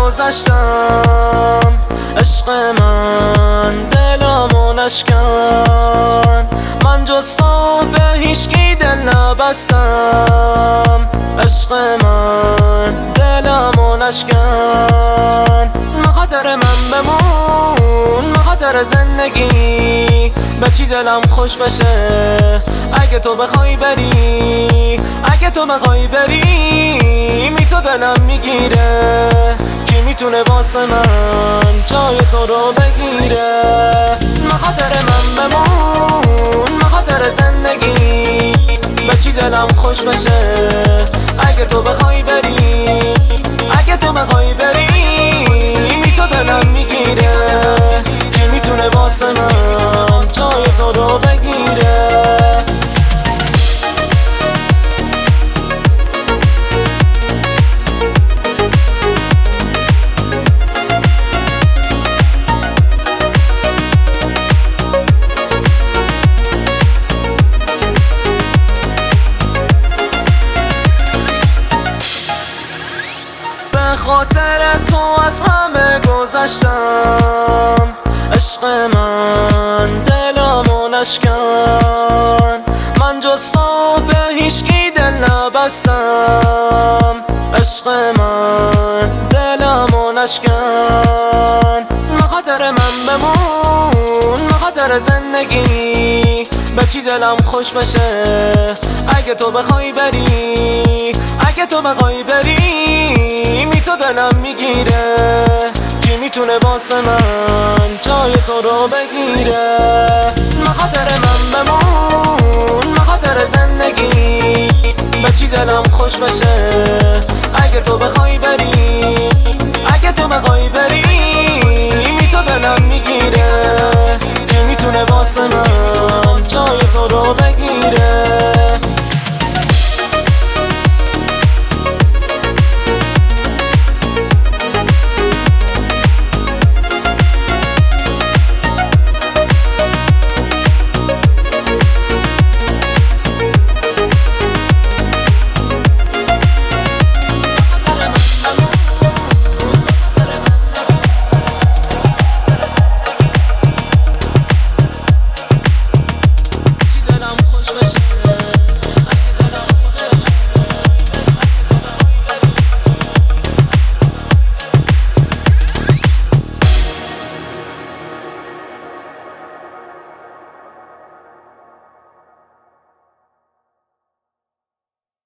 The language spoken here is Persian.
گذشتم عشق من دلمو نشکن، من جز تو به هیچکی دل نبستم. عشق من دلمو نشکن، مخاطر من بمون، مخاطر زندگی به چی دلم خوش بشه. اگه تو بخوای بری، اگه تو بخوای بری، می تو دلم میگیره. کی میتونه واسه من جای تو رو بگیره؟ مخاطر من بمون، مخاطر زندگی به چی دلم خوش بشه. اگه تو بخوای بری، اگه تو بخوای بری، می تو دلم میگیره. کی میتونه واسه من جای تو رو بگیره؟ به خاطر تو از همه گذشتم عشق من دلمو نشکن، من جز تو به هیچکی دل نبستم. عشق من دلمو نشکن، مخاطر من بمون، مخاطر زندگی به چی دلم خوش بشه. اگه تو بخوای بری، اگه تو بخوای بری، می تو دلم میگیره. کی میتونه واسه من جای تو رو بگیره؟ مخاطر من بمون، مخاطر زندگی به چی دلم خوش بشه. اگه تو بخوای بری، اگه تو بخوای بری، می تو دلم میگیره. کی میتونه واسه من جای تو رو بگیره؟